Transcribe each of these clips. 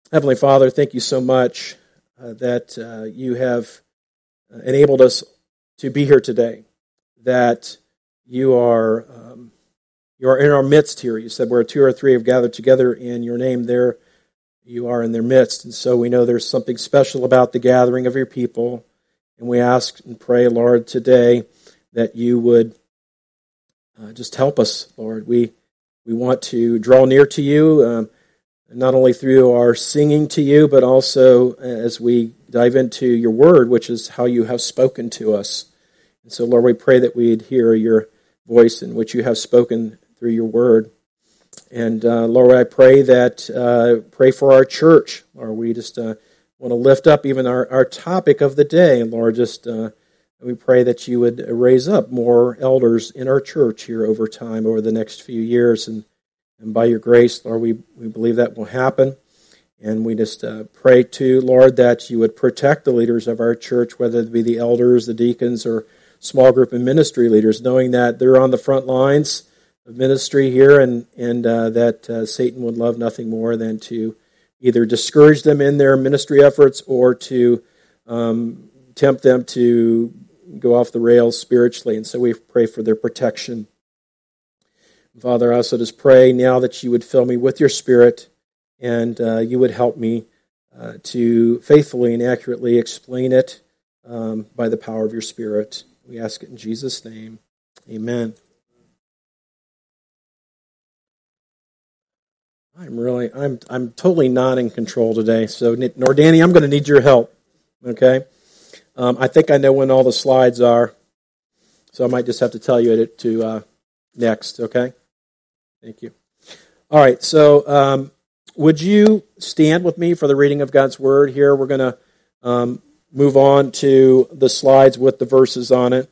Heavenly Father, thank you so much that you have enabled us to be here today, that you are in our midst here. You said where two or three have gathered together in your name, there you are in their midst. And so we know there's something special about the gathering of your people. And we ask and pray, Lord, today that you would just help us, Lord. We want to draw near to you, not only through our singing to you, but also as we dive into your word, which is how you have spoken to us. And so, Lord, we pray that we'd hear your voice in which you have spoken through your word. And, Lord, I pray for our church. Lord, we just want to lift up even our topic of the day. And, Lord, we pray that you would raise up more elders in our church here over time, over the next few years. And by your grace, Lord, we believe that will happen. And we just pray too, Lord, that you would protect the leaders of our church, whether it be the elders, the deacons, or small group and ministry leaders, knowing that they're on the front lines of ministry here and that Satan would love nothing more than to either discourage them in their ministry efforts or to tempt them to go off the rails spiritually. And so we pray for their protection. Father, I also just pray now that you would fill me with your Spirit and you would help me to faithfully and accurately explain it by the power of your Spirit. We ask it in Jesus' name. Amen. I'm totally not in control today. So, nor Danny, I'm going to need your help. Okay? I think I know when all the slides are, so I might just have to tell you to next. Okay? Thank you. All right, so would you stand with me for the reading of God's Word here? We're going to move on to the slides with the verses on it.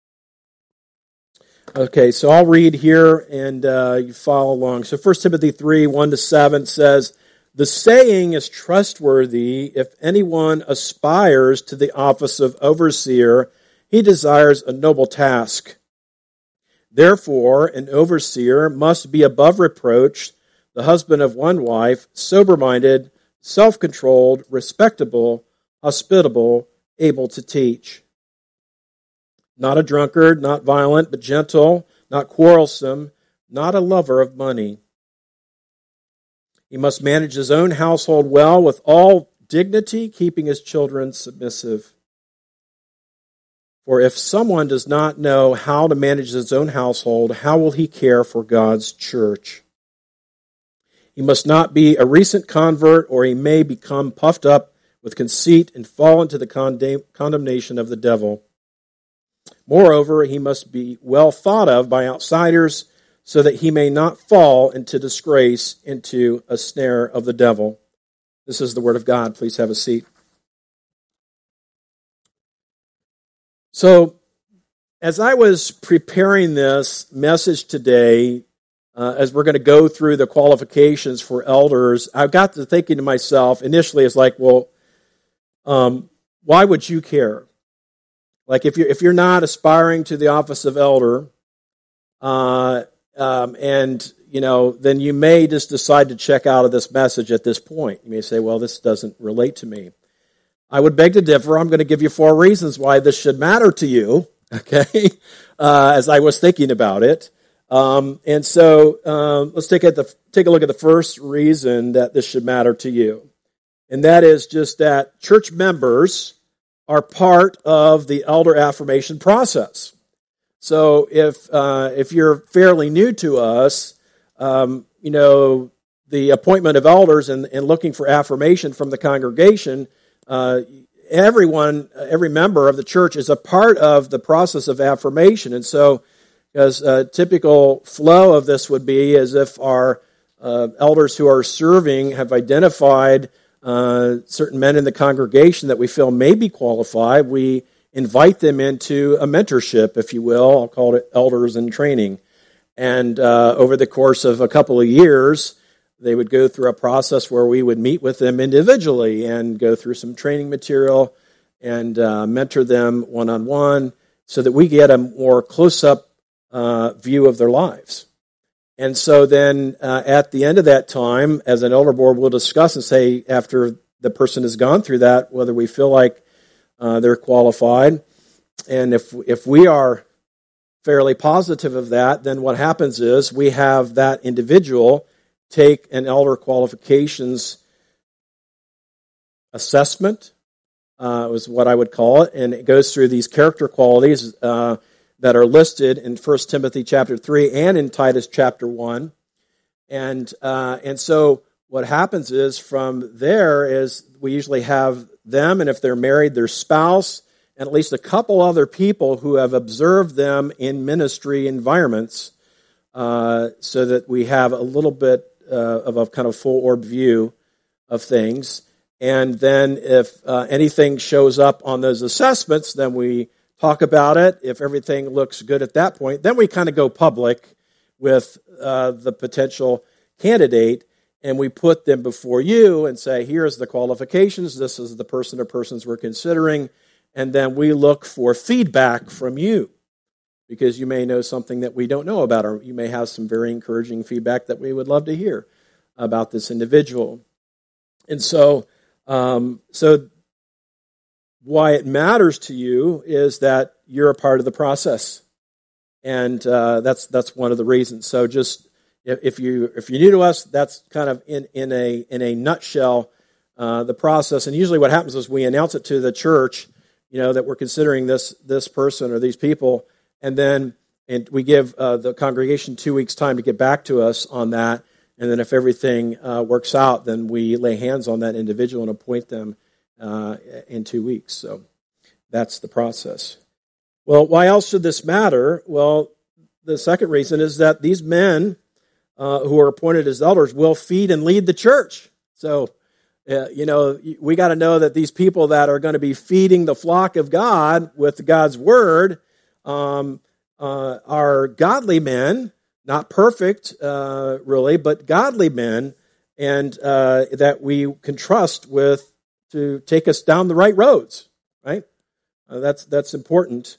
Okay, so I'll read here and you follow along. So 1 Timothy 3, 1-7 says, "The saying is trustworthy. If anyone aspires to the office of overseer, he desires a noble task. Therefore, an overseer must be above reproach, the husband of one wife, sober-minded, self-controlled, respectable, hospitable, able to teach. Not a drunkard, not violent, but gentle, not quarrelsome, not a lover of money. He must manage his own household well with all dignity, keeping his children submissive. For if someone does not know how to manage his own household, how will he care for God's church? He must not be a recent convert, or he may become puffed up with conceit and fall into the condemnation of the devil. Moreover, he must be well thought of by outsiders, so that he may not fall into disgrace, into a snare of the devil." This is the word of God. Please have a seat. So, as I was preparing this message today, as we're going to go through the qualifications for elders, I got to thinking to myself, initially it's like, well, why would you care? Like if you're not aspiring to the office of elder, and then you may just decide to check out of this message at this point. You may say, well, this doesn't relate to me. I would beg to differ. I'm going to give you 4 reasons why this should matter to you, okay, as I was thinking about it. And so let's take a look at the first reason that this should matter to you. And that is just that church members are part of the elder affirmation process. So if you're fairly new to us, the appointment of elders and looking for affirmation from the congregation, every member of the church is a part of the process of affirmation. And so, as a typical flow of this would be as if our elders who are serving have identified certain men in the congregation that we feel may be qualified, we invite them into a mentorship, if you will. I'll call it elders in training. And over the course of a couple of years, they would go through a process where we would meet with them individually and go through some training material and mentor them one-on-one so that we get a more close-up view of their lives. And so then at the end of that time, as an elder board, we'll discuss and say, after the person has gone through that, whether we feel like they're qualified. And if we are fairly positive of that, then what happens is we have that individual take an elder qualifications assessment, was what I would call it, and it goes through these character qualities that are listed in 1 Timothy chapter 3 and in Titus chapter 1. And so what happens is from there is we usually have them, and if they're married, their spouse, and at least a couple other people who have observed them in ministry environments, so that we have a little bit of a kind of full orb view of things. And then if anything shows up on those assessments, then we talk about it. If everything looks good at that point, then we kind of go public with the potential candidate, and we put them before you and say, here's the qualifications, this is the person or persons we're considering, and then we look for feedback from you, because you may know something that we don't know about, or you may have some very encouraging feedback that we would love to hear about this individual. And so why it matters to you is that you're a part of the process, and that's one of the reasons. So just if you're new to us, that's kind of in a nutshell the process. And usually what happens is we announce it to the church, that we're considering this person or these people, and we give the congregation 2 weeks' time to get back to us on that. And then if everything works out, then we lay hands on that individual and appoint them in 2 weeks. So that's the process. Well, why else should this matter? Well, the second reason is that these men who are appointed as elders will feed and lead the church. So, we got to know that these people that are going to be feeding the flock of God with God's word are godly men, not perfect, really, but godly men, and that we can trust with to take us down the right roads, right? That's important.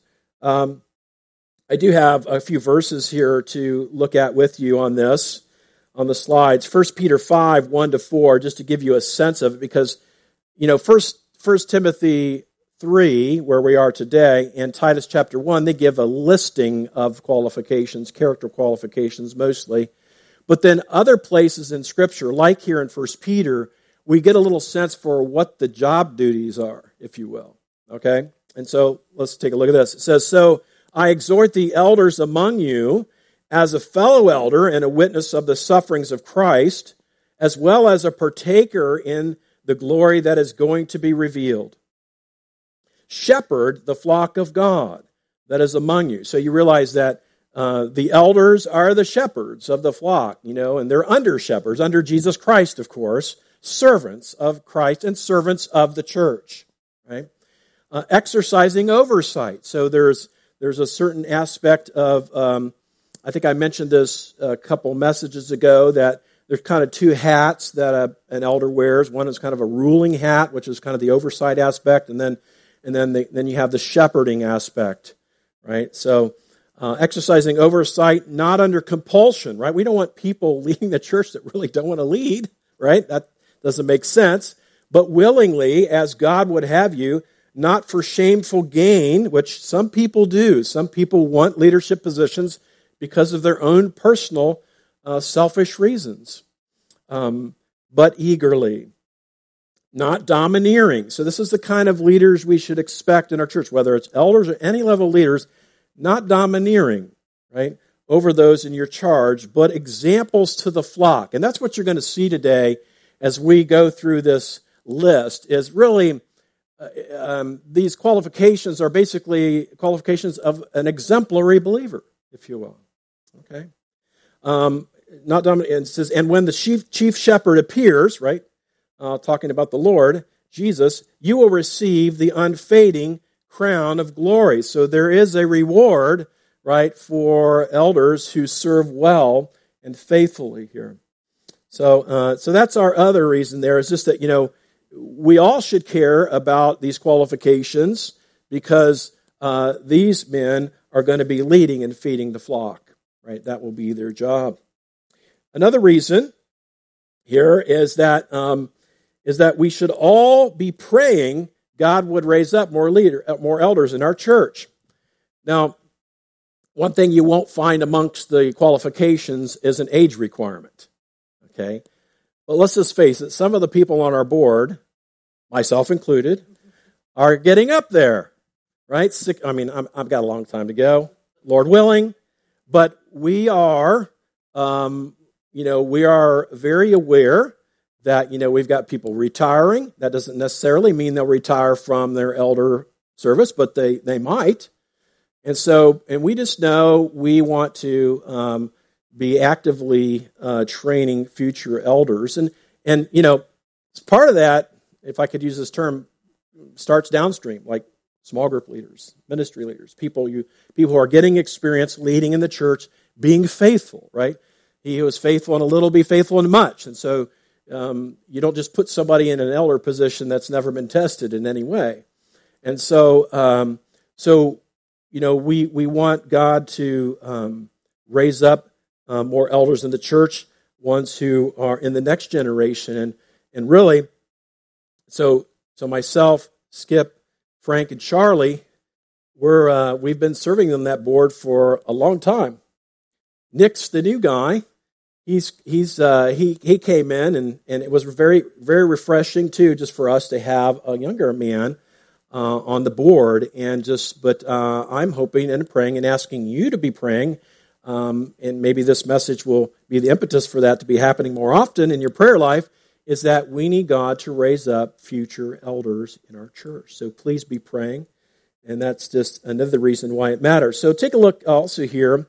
I do have a few verses here to look at with you on this, on the slides. 1 Peter 5, 1-4, just to give you a sense of it, because, First Timothy 3, where we are today, and Titus chapter 1, they give a listing of qualifications, character qualifications mostly. But then other places in Scripture, like here in 1 Peter, we get a little sense for what the job duties are, if you will. Okay? And so let's take a look at this. It says, "So I exhort the elders among you as a fellow elder and a witness of the sufferings of Christ, as well as a partaker in the glory that is going to be revealed. Shepherd the flock of God that is among you." So you realize that the elders are the shepherds of the flock, and they're under shepherds, under Jesus Christ, of course, servants of Christ and servants of the church, right? Exercising oversight. So there's a certain aspect of, I think I mentioned this a couple messages ago, that there's kind of two hats that an elder wears. One is kind of a ruling hat, which is kind of the oversight aspect, and then you have the shepherding aspect, right? So exercising oversight, not under compulsion, right? We don't want people leading the church that really don't want to lead, right? That doesn't make sense. But willingly, as God would have you, not for shameful gain, which some people do. Some people want leadership positions because of their own personal selfish reasons, but eagerly. Not domineering. So this is the kind of leaders we should expect in our church, whether it's elders or any level leaders, not domineering, right, over those in your charge, but examples to the flock. And that's what you're going to see today as we go through this list, is really these qualifications are basically qualifications of an exemplary believer, if you will. Okay? Not domineering. It says, "And when the chief shepherd appears," right, talking about the Lord, Jesus, "you will receive the unfading crown of glory." So there is a reward, right, for elders who serve well and faithfully here. So that's our other reason there, is just that, we all should care about these qualifications, because these men are going to be leading and feeding the flock, right? That will be their job. another reason here is that we should all be praying God would raise up more elders in our church. Now, one thing you won't find amongst the qualifications is an age requirement. Okay, but let's just face it, some of the people on our board, myself included, are getting up there, right? I've got a long time to go, Lord willing, but we are, we are very aware that, we've got people retiring. That doesn't necessarily mean they'll retire from their elder service, but they might. And we just know we want to be actively training future elders. And part of that, if I could use this term, starts downstream, like small group leaders, ministry leaders, people who are getting experience leading in the church, being faithful, right? He who is faithful in a little be faithful in much. And so you don't just put somebody in an elder position that's never been tested in any way. And so we want God to raise up more elders in the church, ones who are in the next generation. And really, so myself, Skip, Frank, and Charlie, we've been serving on that board for a long time. Nick's the new guy. He came in, and it was very, very refreshing too, just for us to have a younger man on the board. But I'm hoping and praying and asking you to be praying, and maybe this message will be the impetus for that to be happening more often in your prayer life, is that we need God to raise up future elders in our church. So please be praying, and that's just another reason why it matters. So take a look also here.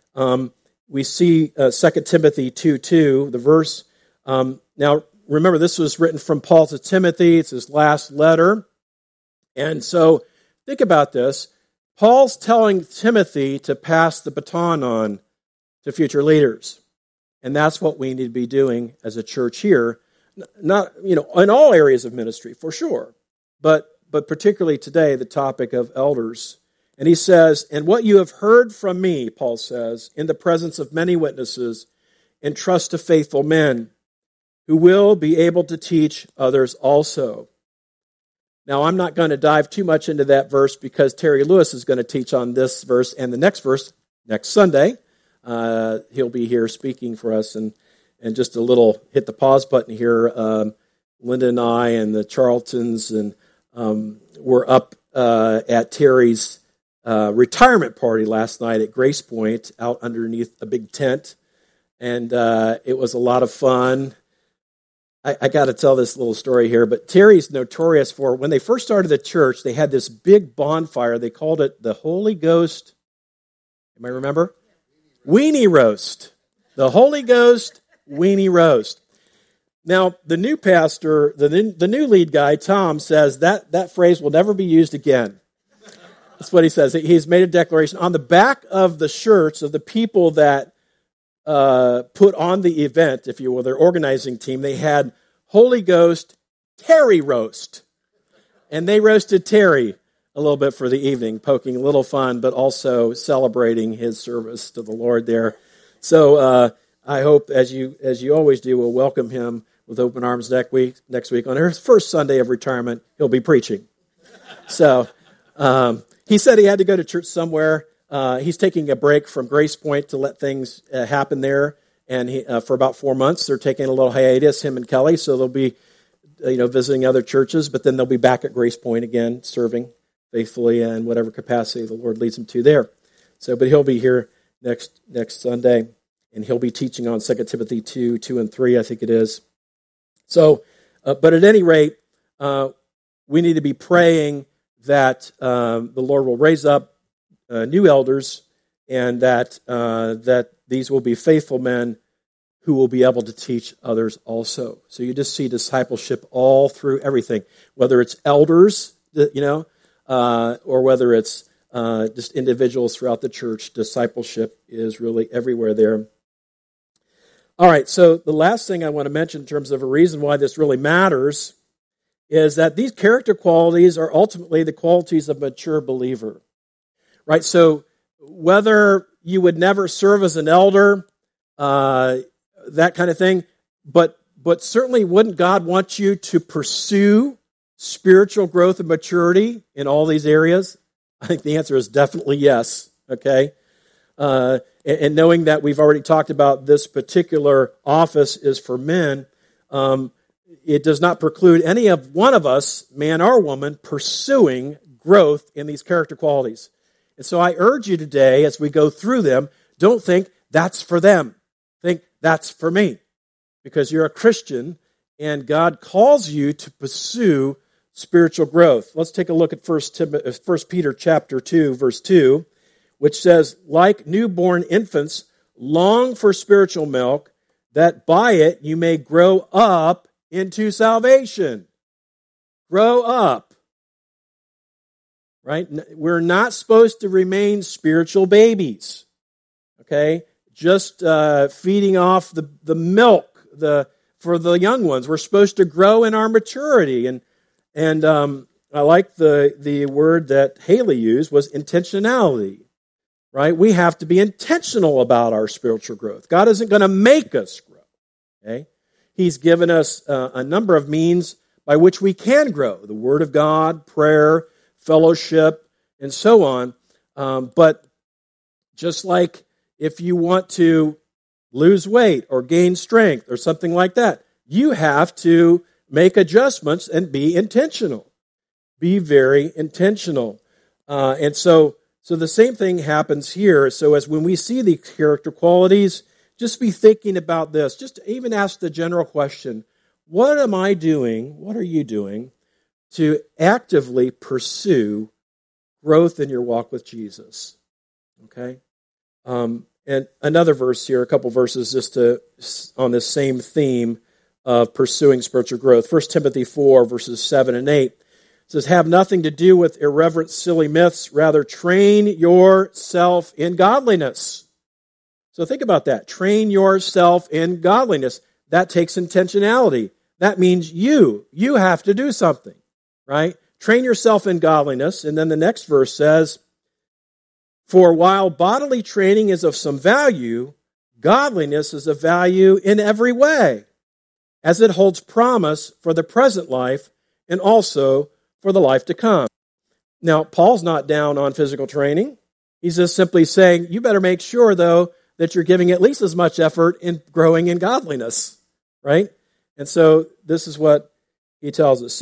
We see 2 Timothy 2:2, the verse. Now, remember, this was written from Paul to Timothy. It's his last letter. And so think about this. Paul's telling Timothy to pass the baton on to future leaders. And that's what we need to be doing as a church here. Not, in all areas of ministry, for sure. But particularly today, the topic of elders. And he says, and what you have heard from me, Paul says, in the presence of many witnesses, entrust to faithful men who will be able to teach others also. Now, I'm not going to dive too much into that verse because Terry Lewis is going to teach on this verse and the next verse next Sunday. He'll be here speaking for us. And just a little hit the pause button here. Linda and I and the Charltons were up at Terry's retirement party last night at Grace Point out underneath a big tent. And it was a lot of fun. I got to tell this little story here, but Terry's notorious for, when they first started the church, they had this big bonfire. They called it the Holy Ghost, you might remember? Weenie Roast. The Holy Ghost Weenie Roast. Now, the new pastor, the new lead guy, Tom, says that phrase will never be used again. That's what he says. He's made a declaration. On the back of the shirts of the people that put on the event, if you will, their organizing team, they had Holy Ghost Terry Roast. And they roasted Terry a little bit for the evening, poking a little fun, but also celebrating his service to the Lord there. So I hope, as you always do, we'll welcome him with open arms next week. On his first Sunday of retirement, he'll be preaching. So he said he had to go to church somewhere. He's taking a break from Grace Point to let things happen there, and for about 4 months they're taking a little hiatus, him and Kelly. So they'll be, visiting other churches, but then they'll be back at Grace Point again, serving faithfully in whatever capacity the Lord leads him to there. So, but he'll be here next Sunday, and he'll be teaching on 2 Timothy 2 and 3, I think it is. So, but at any rate, we need to be praying that the Lord will raise up new elders, and that these will be faithful men who will be able to teach others also. So you just see discipleship all through everything, whether it's elders, or whether it's just individuals throughout the church. Discipleship is really everywhere there. All right, so the last thing I want to mention in terms of a reason why this really matters is that these character qualities are ultimately the qualities of a mature believer. Right, so whether you would never serve as an elder, that kind of thing. But certainly wouldn't God want you to pursue spiritual growth and maturity in all these areas? I think the answer is definitely yes, okay? And knowing that we've already talked about this particular office is for men, it does not preclude any of one of us, man or woman, pursuing growth in these character qualities. And so I urge you today, as we go through them, don't think that's for them. Think that's for me. Because you're a Christian, and God calls you to pursue spiritual growth. Let's take a look at 1 Peter chapter 2, verse 2, which says, like newborn infants, long for spiritual milk, that by it you may grow up into salvation. Grow up. Right? We're not supposed to remain spiritual babies. Okay? Just feeding off the milk for the young ones. We're supposed to grow in our maturity. And I like the word that Haley used was intentionality. Right? We have to be intentional about our spiritual growth. God isn't going to make us grow. Okay? He's given us a number of means by which we can grow. The Word of God, prayer, fellowship, and so on. But just like if you want to lose weight or gain strength or something like that, you have to make adjustments and be intentional. Be very intentional. And so the same thing happens here. So as when we see the character qualities, just be thinking about this. Just even ask the general question, what am I doing, what are you doing to actively pursue growth in your walk with Jesus? Okay? And another verse here, a couple verses just on this same theme of pursuing spiritual growth. 1 Timothy 4, verses 7 and 8. It says, have nothing to do with irreverent, silly myths. Rather, train yourself in godliness. So think about that. Train yourself in godliness. That takes intentionality. That means you have to do something, right? Train yourself in godliness. And then the next verse says, for while bodily training is of some value, godliness is of value in every way, as it holds promise for the present life and also for the life to come. Now, Paul's not down on physical training. He's just simply saying, you better make sure, though, that you're giving at least as much effort in growing in godliness, right? And so this is what he tells us.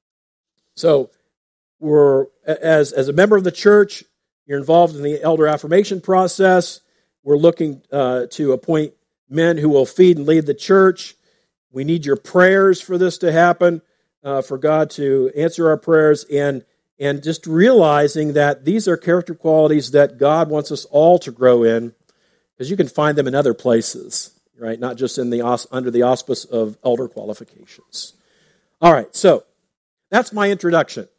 So we're, as a member of the church, you're involved in the elder affirmation process. We're looking to appoint men who will feed and lead the church. We need your prayers for this to happen, for God to answer our prayers, and just realizing that these are character qualities that God wants us all to grow in, because you can find them in other places, right? Not just in under the auspice of elder qualifications. All right, so that's my introduction.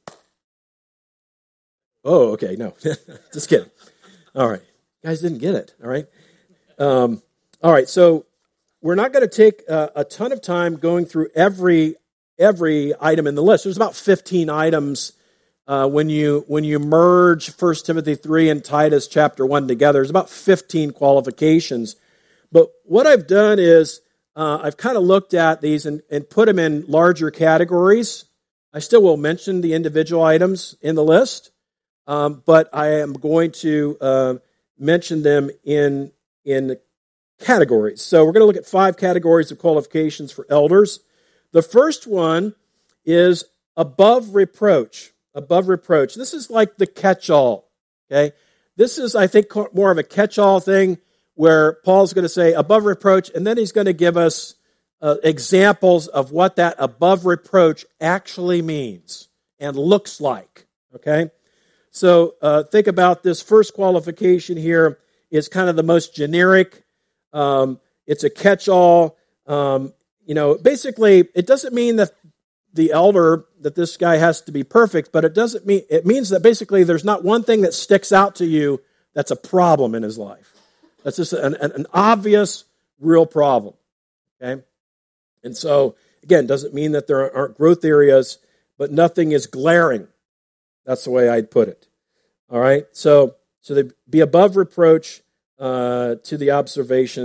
Oh, okay, no, just kidding. All right, you guys didn't get it, all right? All right, so we're not going to take a ton of time going through every item in the list. There's about 15 items when you merge 1 Timothy 3 and Titus chapter 1 together. There's about 15 qualifications. But what I've done is I've kind of looked at these and put them in larger categories. I still will mention the individual items in the list, but I am going to mention them in categories. So we're going to look at 5 categories of qualifications for elders. The first one is above reproach. Above reproach. This is like the catch-all. Okay, this is, I think, more of a catch-all thing where Paul's going to say above reproach, and then he's going to give us examples of what that above reproach actually means and looks like. Okay, so think about this first qualification here is kind of the most generic. It's a catch-all. Basically, it doesn't mean that the elder, that this guy has to be perfect, but it means that basically there's not one thing that sticks out to you that's a problem in his life. That's just an obvious, real problem. Okay? And so, again, doesn't mean that there aren't growth areas, but nothing is glaring. That's the way I'd put it. All right? So they be above reproach to the observations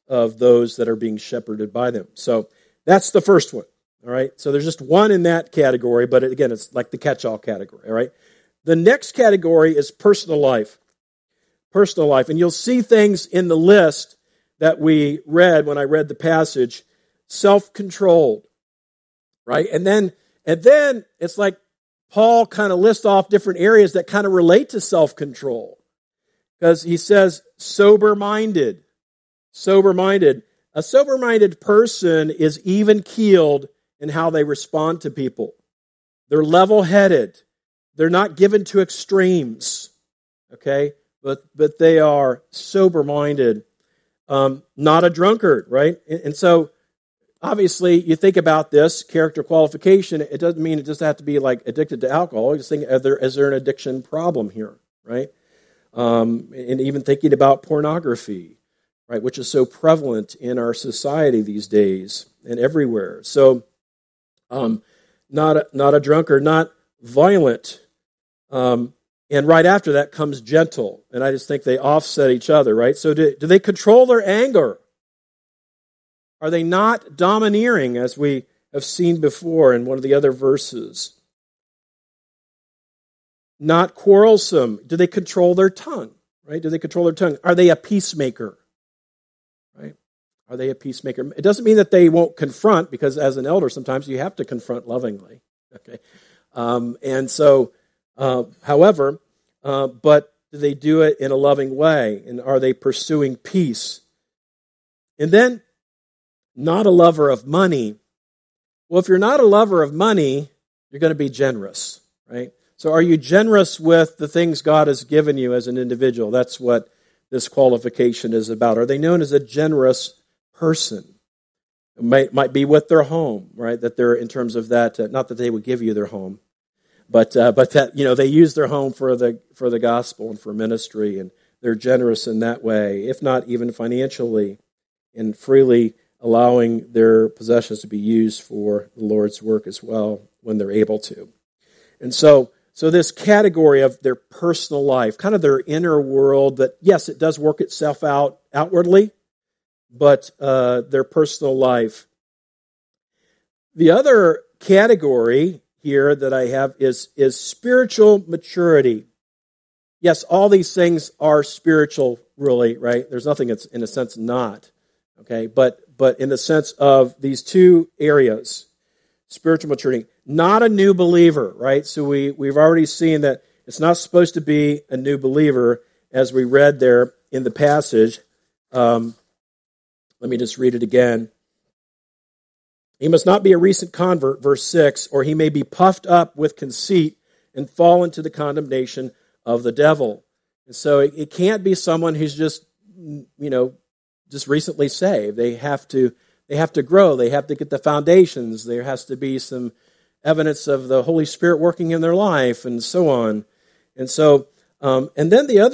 of those that are being shepherded by them. So that's the first one. All right. So there's just one in that category, but again, it's like the catch-all category. All right. The next category is personal life. Personal life. And you'll see things in the list that we read when I read the passage. Self-controlled. Right. And then it's like Paul kind of lists off different areas that kind of relate to self-control. Because he says sober-minded. Sober-minded. A sober-minded person is even-keeled in how they respond to people. They're level-headed. They're not given to extremes. Okay? But they are sober-minded. Not a drunkard, right? And so, obviously, you think about this character qualification, it doesn't mean it just have to be like addicted to alcohol. You just think, is there an addiction problem here, right? And even thinking about pornography, right, which is so prevalent in our society these days and everywhere. So, not a drunkard, not violent. And right after that comes gentle. And I just think they offset each other, right? So do they control their anger? Are they not domineering, as we have seen before in one of the other verses? Not quarrelsome. Do they control their tongue? Right? Do they control their tongue? Are they a peacemaker? Right? Are they a peacemaker? It doesn't mean that they won't confront, because as an elder, sometimes you have to confront lovingly. Okay, and so, however, but do they do it in a loving way? And are they pursuing peace? And then, not a lover of money. Well, if you're not a lover of money, you're going to be generous, right? So are you generous with the things God has given you as an individual? That's what this qualification is about. Are they known as a generous person? It might be with their home, right? That they're, in terms of that, not that they would give you their home, but that, they use their home for the gospel and for ministry, and they're generous in that way, if not even financially, and freely allowing their possessions to be used for the Lord's work as well when they're able to. And so this category of their personal life, kind of their inner world, that yes, it does work itself out outwardly, but their personal life. The other category here that I have is spiritual maturity. Yes, all these things are spiritual, really, right? There's nothing that's, in a sense, not. Okay, but in the sense of these two areas, spiritual maturity, not a new believer, right? So we've already seen that it's not supposed to be a new believer, as we read there in the passage. Let me just read it again. He must not be a recent convert, verse 6, or he may be puffed up with conceit and fall into the condemnation of the devil. And so it can't be someone who's just recently saved. They have to grow. They have to get the foundations. There has to be some evidence of the Holy Spirit working in their life, and so on. And so, and then the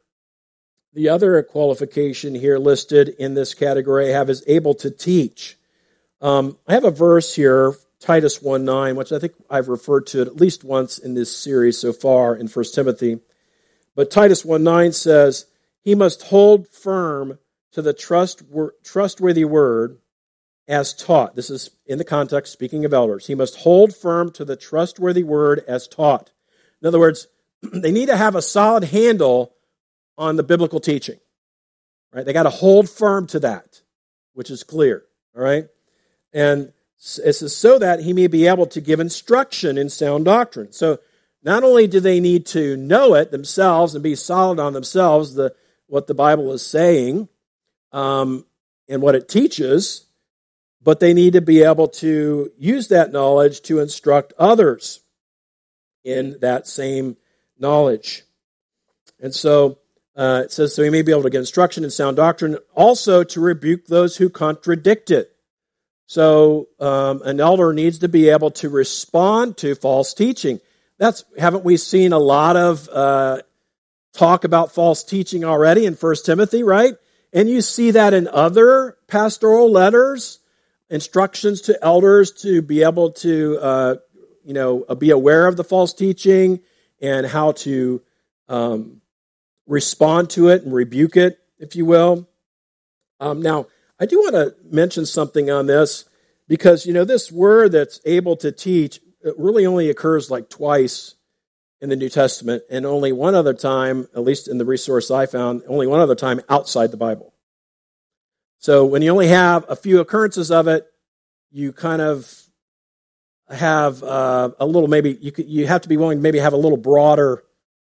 other qualification here listed in this category I have is able to teach. I have a verse here, Titus 1:9, which I think I've referred to at least once in this series so far in 1 Timothy. But Titus 1:9 says, he must hold firm to the trustworthy word as taught. This is in the context, speaking of elders. He must hold firm to the trustworthy word as taught. In other words, they need to have a solid handle on the biblical teaching. Right? They got to hold firm to that, which is clear. All right? And it says, so that he may be able to give instruction in sound doctrine. So not only do they need to know it themselves and be solid on themselves, what the Bible is saying, and what it teaches, but they need to be able to use that knowledge to instruct others in that same knowledge. And so it says, so he may be able to get instruction in sound doctrine, also to rebuke those who contradict it. So an elder needs to be able to respond to false teaching. Haven't we seen a lot of talk about false teaching already in 1 Timothy, right? And you see that in other pastoral letters, instructions to elders to be able to, be aware of the false teaching and how to respond to it and rebuke it, if you will. Now, I do want to mention something on this because, this word that's able to teach, it really only occurs like twice in the New Testament and only one other time, at least in the resource I found, only one other time outside the Bible. So when you only have a few occurrences of it, you kind of have a little, maybe you have to be willing to maybe have a little broader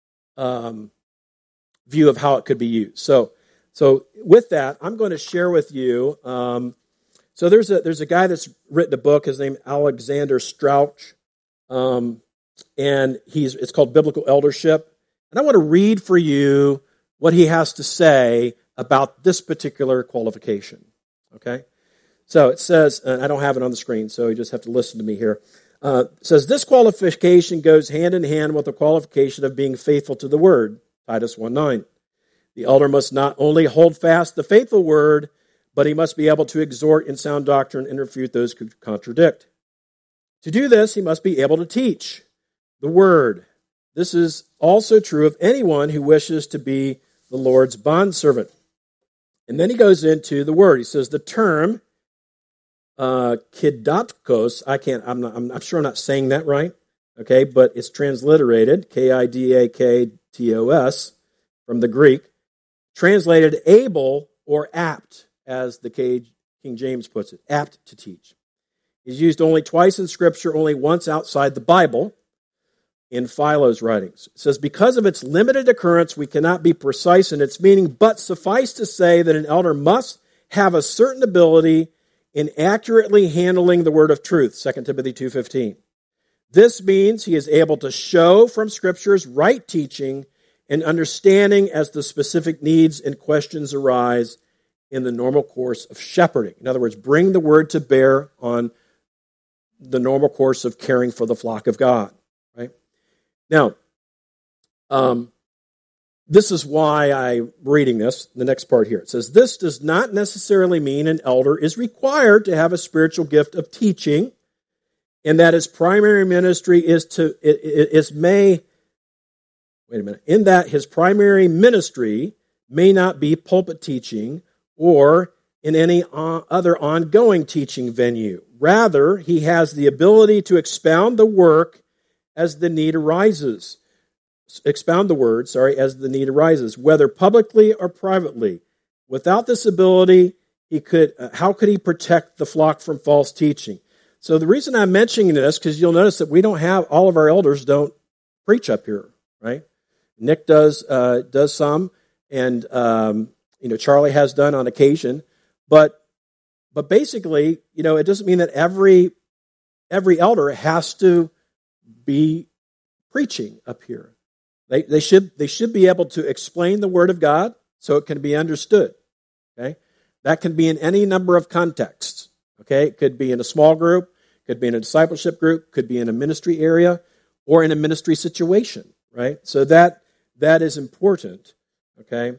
view of how it could be used. So with that, I'm going to share with you. So there's a guy that's written a book. His name Alexander Strauch, and it's called Biblical Eldership. And I want to read for you what he has to say about this particular qualification. Okay, so it says, and I don't have it on the screen, so you just have to listen to me here. It says this qualification goes hand in hand with the qualification of being faithful to the word. Titus 1:9. The elder must not only hold fast the faithful word, but he must be able to exhort in sound doctrine and refute those who contradict. To do this, he must be able to teach the word. This is also true of anyone who wishes to be the Lord's bondservant. And then he goes into the word. He says the term kidatkos, I'm sure I'm not saying that right, okay, but it's transliterated, Kidaktos, from the Greek, translated able or apt, as the King James puts it, apt to teach. Is used only twice in Scripture, only once outside the Bible, in Philo's writings. It says, because of its limited occurrence, we cannot be precise in its meaning, but suffice to say that an elder must have a certain ability in accurately handling the word of truth, 2 Timothy 2:15. This means he is able to show from Scripture's right teaching and understanding as the specific needs and questions arise in the normal course of shepherding. In other words, bring the word to bear on the normal course of caring for the flock of God. Right? Now, this is why I'm reading this, the next part here. It says, this does not necessarily mean an elder is required to have a spiritual gift of teaching, and that his primary ministry in that his primary ministry may not be pulpit teaching or in any other ongoing teaching venue. Rather, he has the ability to expound the work as the need arises. Expound the word, as the need arises, whether publicly or privately. Without this ability, how could he protect the flock from false teaching? So the reason I'm mentioning this, because you'll notice that we don't have, all of our elders don't preach up here, right? Nick does some, and Charlie has done on occasion, but basically, it doesn't mean that every elder has to be preaching up here. They should be able to explain the Word of God so it can be understood. Okay, that can be in any number of contexts. Okay, it could be in a small group, could be in a discipleship group, could be in a ministry area, or in a ministry situation. Right, so that is important. Okay,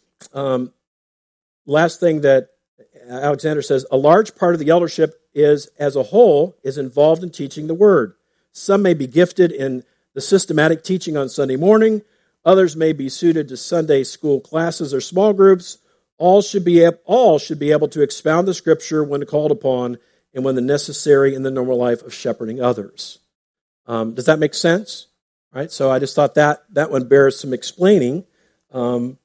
last thing that Alexander says: a large part of the eldership as a whole is involved in teaching the Word. Some may be gifted in the systematic teaching on Sunday morning. Others may be suited to Sunday school classes or small groups. All should be able to expound the Scripture when called upon and when necessary in the normal life of shepherding others. Does that make sense? Right. So I just thought that one bears some explaining. Able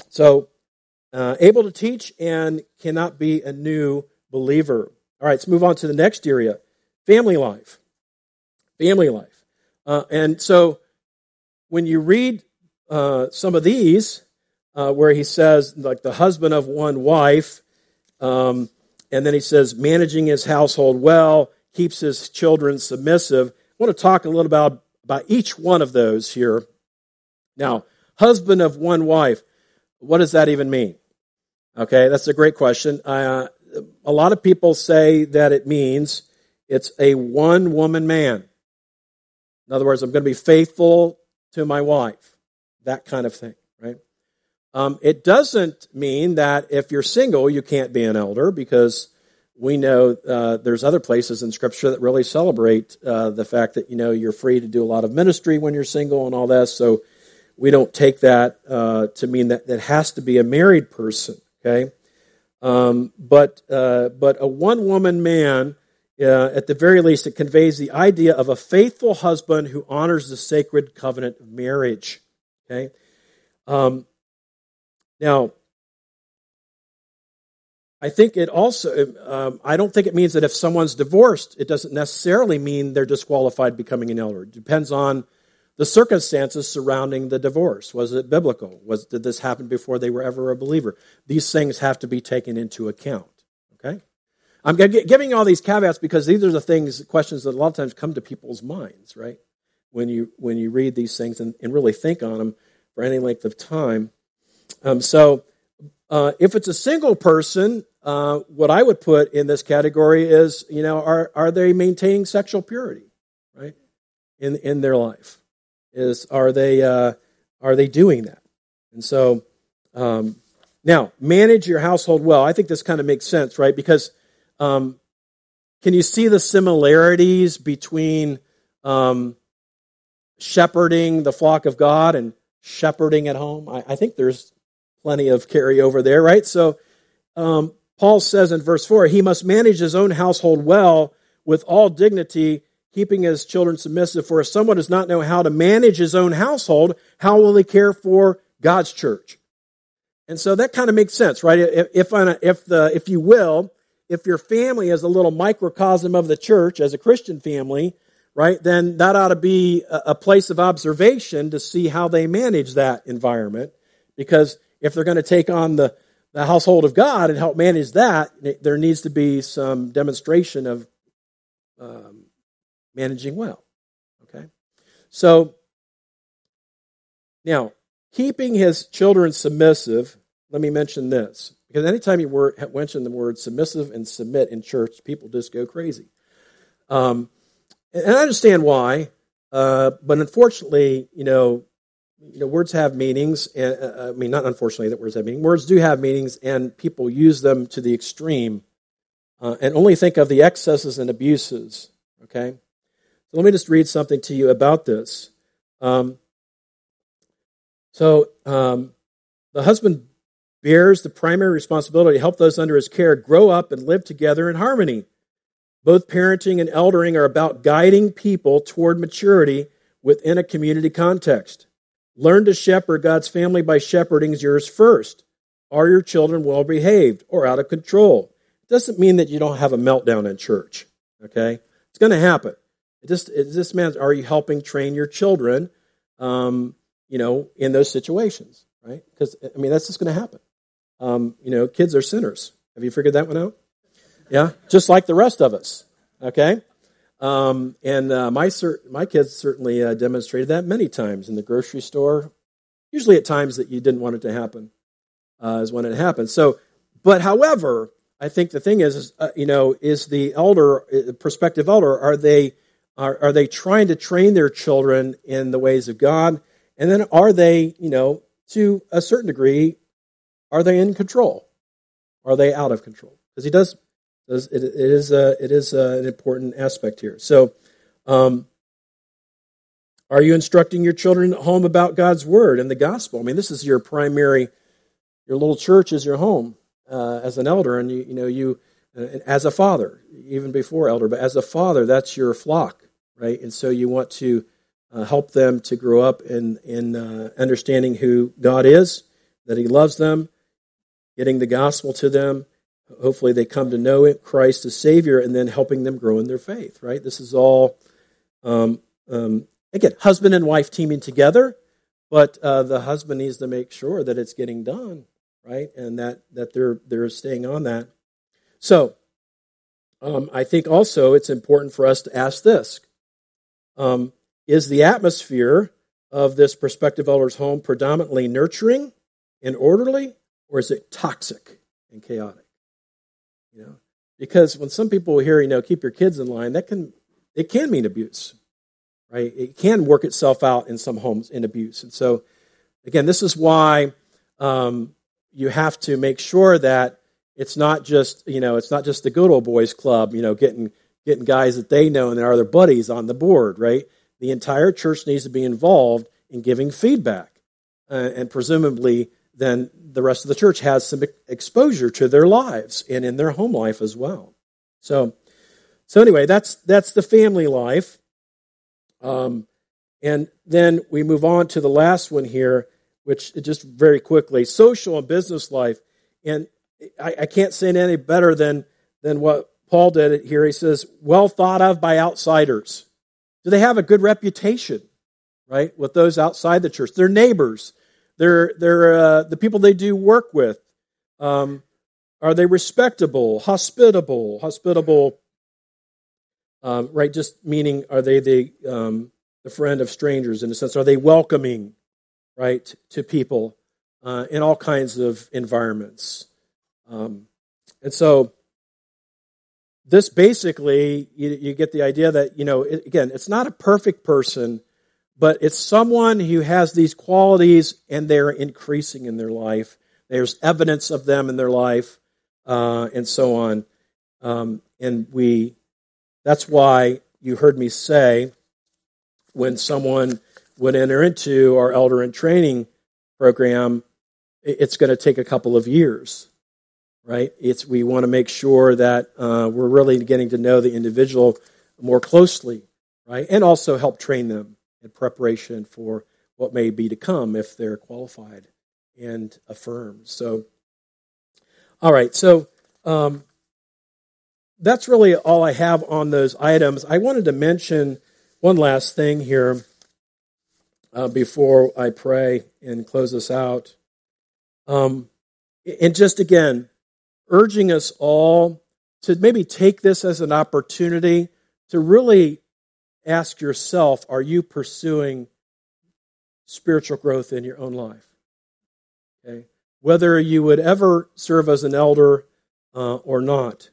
to teach and cannot be a new believer. All right, let's move on to the next area, family life. Family life. And so when you read some of these, where he says, like the husband of one wife, and then he says, managing his household well, keeps his children submissive. I want to talk a little about each one of those here. Now, husband of one wife, what does that even mean? Okay, that's a great question. A lot of people say that it means it's a one-woman man. In other words, I'm going to be faithful to my wife, that kind of thing, right? It doesn't mean that if you're single, you can't be an elder, because we know there's other places in Scripture that really celebrate the fact that, you're free to do a lot of ministry when you're single and all that. So we don't take that to mean that it has to be a married person, okay? But a one-woman man, at the very least, it conveys the idea of a faithful husband who honors the sacred covenant of marriage. Okay. Now, I think it also, I don't think it means that if someone's divorced, it doesn't necessarily mean they're disqualified becoming an elder. It depends on the circumstances surrounding the divorce. Was it biblical? Did this happen before they were ever a believer? These things have to be taken into account. Okay? I'm giving all these caveats because these are the questions that a lot of times come to people's minds, right? When you read these things and really think on them for any length of time. So if it's a single person, what I would put in this category is, are they maintaining sexual purity, right, in their life? Are they doing that? And so now, manage your household well. I think this kind of makes sense, right? Because can you see the similarities between shepherding the flock of God and shepherding at home? I think there's plenty of carryover there, right? So Paul says in verse 4, he must manage his own household well with all dignity, keeping his children submissive. For if someone does not know how to manage his own household, how will he care for God's church? And so that kind of makes sense, right? If you will, if your family is a little microcosm of the church as a Christian family, right, then that ought to be a place of observation to see how they manage that environment. Because if they're going to take on the household of God and help manage that, there needs to be some demonstration of managing well. Okay? So, now, keeping his children submissive, let me mention this. Because anytime you mention the word submissive and submit in church, people just go crazy. And I understand why, but unfortunately, words have meanings. And not unfortunately that words have meaning. Words do have meanings, and people use them to the extreme and only think of the excesses and abuses. Okay? So let me just read something to you about this. The husband bears the primary responsibility to help those under his care grow up and live together in harmony. Both parenting and eldering are about guiding people toward maturity within a community context. Learn to shepherd God's family by shepherding yours first. Are your children well behaved or out of control? It doesn't mean that you don't have a meltdown in church. Okay? It's going to happen. It just means, are you helping train your children, in those situations, right? Because, that's just going to happen. Kids are sinners. Have you figured that one out? Yeah, just like the rest of us, okay? My kids certainly demonstrated that many times in the grocery store, usually at times that you didn't want it to happen, is when it happened. So, but however, I think the thing is the elder, prospective elder, are they trying to train their children in the ways of God? And then are they, to a certain degree, are they in control? Are they out of control? Because it is an important aspect here. So, are you instructing your children at home about God's word and the gospel? This is your little church is your home as an elder, and you as a father, even before elder, but as a father, that's your flock, right? And so you want to help them to grow up in understanding who God is, that He loves them, getting the gospel to them. Hopefully they come to know Christ as Savior, and then helping them grow in their faith, right? This is all, again, husband and wife teaming together, but the husband needs to make sure that it's getting done, right? And that they're staying on that. So, I think also it's important for us to ask this. Is the atmosphere of this prospective elder's home predominantly nurturing and orderly, or is it toxic and chaotic? Because when some people hear, keep your kids in line, it can mean abuse, right? It can work itself out in some homes in abuse. And so, again, this is why you have to make sure that it's not just the good old boys club, getting guys that they know and are their buddies on the board, right? The entire church needs to be involved in giving feedback and presumably then the rest of the church has some exposure to their lives and in their home life as well. So anyway, that's the family life. And then we move on to the last one here, which just very quickly, social and business life. And I can't say it any better than what Paul did here. He says, well thought of by outsiders. Do they have a good reputation, right, with those outside the church? Their neighbors, they're the people they do work with. Are they respectable, hospitable, right, just meaning are they the friend of strangers in a sense? Are they welcoming, right, to people in all kinds of environments? And so this basically, you get the idea that, again, it's not a perfect person, but it's someone who has these qualities and they're increasing in their life. There's evidence of them in their life, and so on. That's why you heard me say, when someone would enter into our elder in training program, it's going to take a couple of years, right? We want to make sure that we're really getting to know the individual more closely, right? And also help train them in preparation for what may be to come if they're qualified and affirmed. So, all right, so that's really all I have on those items. I wanted to mention one last thing here before I pray and close us out. And just again, urging us all to maybe take this as an opportunity to really ask yourself, are you pursuing spiritual growth in your own life? Okay, whether you would ever serve as an elder or not.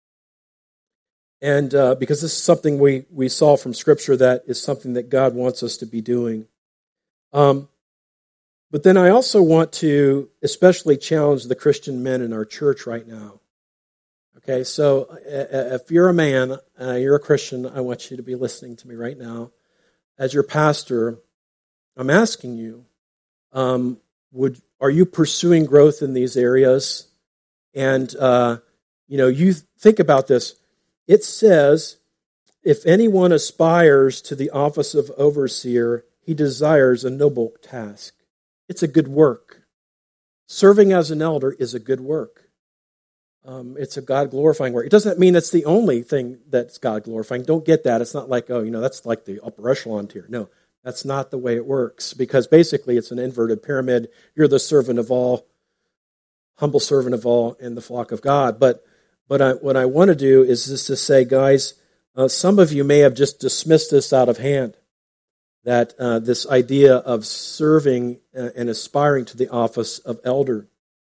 And because this is something we saw from Scripture that is something that God wants us to be doing. But then I also want to especially challenge the Christian men in our church right now. Okay, so if you're a man, you're a Christian, I want you to be listening to me right now. As your pastor, I'm asking you, are you pursuing growth in these areas? And, you think about this. It says, if anyone aspires to the office of overseer, he desires a noble task. It's a good work. Serving as an elder is a good work. It's a God-glorifying work. It doesn't mean it's the only thing that's God-glorifying. Don't get that. It's not like, that's like the upper echelon tier. No, that's not the way it works, because basically it's an inverted pyramid. You're the servant of all, humble servant of all in the flock of God. But what I want to do is just to say, guys, some of you may have just dismissed this out of hand, that this idea of serving and aspiring to the office of elder.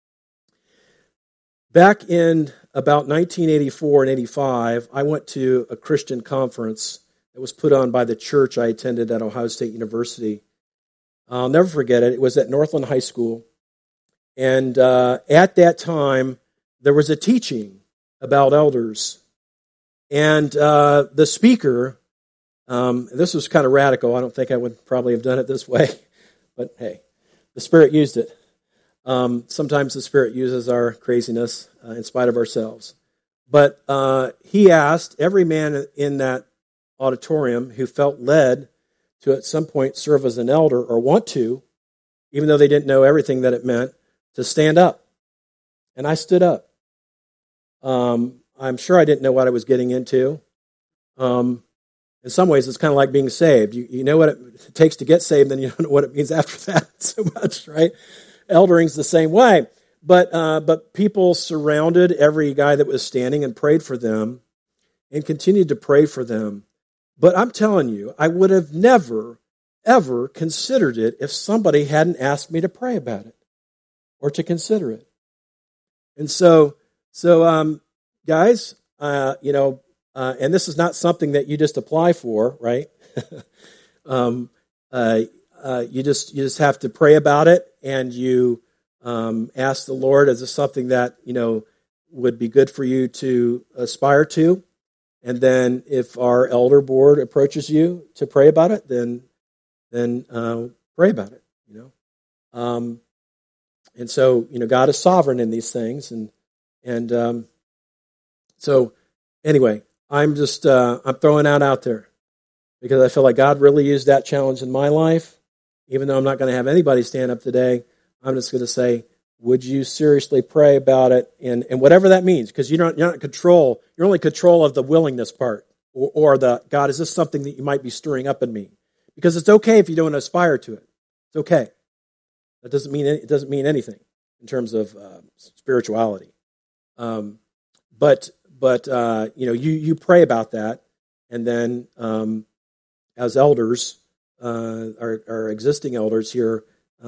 Back in about 1984 and 85, I went to a Christian conference that was put on by the church I attended at Ohio State University. I'll never forget it. It was at Northland High School. And at that time, there was a teaching about elders. And the speaker, this was kind of radical. I don't think I would probably have done it this way. But hey, the Spirit used it. Sometimes the Spirit uses our craziness in spite of ourselves. But he asked every man in that auditorium who felt led to at some point serve as an elder or want to, even though they didn't know everything that it meant, to stand up. And I stood up. I'm sure I didn't know what I was getting into. In some ways, it's kind of like being saved. You know what it takes to get saved, then you don't know what it means after that so much, right? Eldering's the same way. But people surrounded every guy that was standing and prayed for them and continued to pray for them. But I'm telling you, I would have never, ever considered it if somebody hadn't asked me to pray about it or to consider it. And so guys, and this is not something that you just apply for, right? You just have to pray about it, and you ask the Lord, is this something that would be good for you to aspire to? And then, if our elder board approaches you to pray about it, then pray about it. And so, God is sovereign in these things. So anyway, I'm just, I'm throwing out there because I feel like God really used that challenge in my life. Even though I'm not going to have anybody stand up today, I'm just going to say, would you seriously pray about it? And whatever that means, because you're not in control. You're only in control of the willingness part or the, God, is this something that you might be stirring up in me? Because it's okay if you don't aspire to it. It's okay. That doesn't mean it doesn't mean anything in terms of spirituality. But you pray about that, and then as elders, our existing elders here,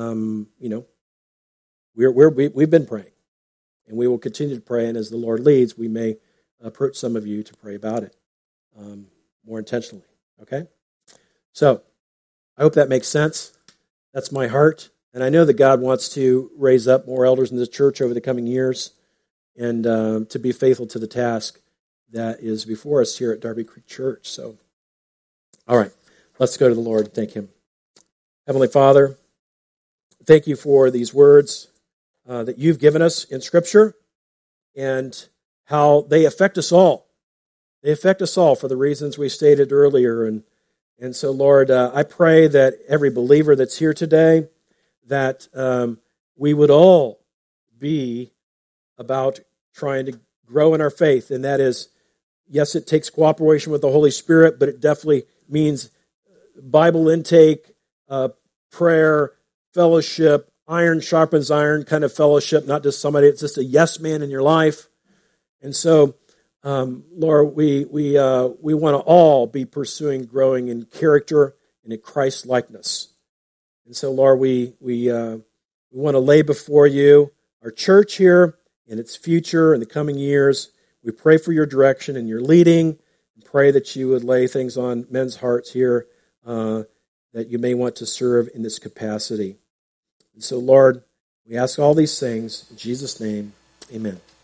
we've been praying, and we will continue to pray. And as the Lord leads, we may approach some of you to pray about it more intentionally. Okay, so I hope that makes sense. That's my heart. And I know that God wants to raise up more elders in the church over the coming years and to be faithful to the task that is before us here at Darby Creek Church. So, all right, let's go to the Lord and thank Him. Heavenly Father, thank you for these words that you've given us in Scripture and how they affect us all. They affect us all for the reasons we stated earlier. And so, Lord, I pray that every believer that's here today, that we would all be about trying to grow in our faith. And that is, yes, it takes cooperation with the Holy Spirit, but it definitely means Bible intake, prayer, fellowship, iron sharpens iron kind of fellowship, not just somebody that's just a yes man in your life. And so, Lord, we want to all be pursuing growing in character and in Christ likeness. And so, Lord, we want to lay before you our church here and its future in the coming years. We pray for your direction and your leading, and pray that you would lay things on men's hearts here that you may want to serve in this capacity. And so, Lord, we ask all these things in Jesus' name. Amen.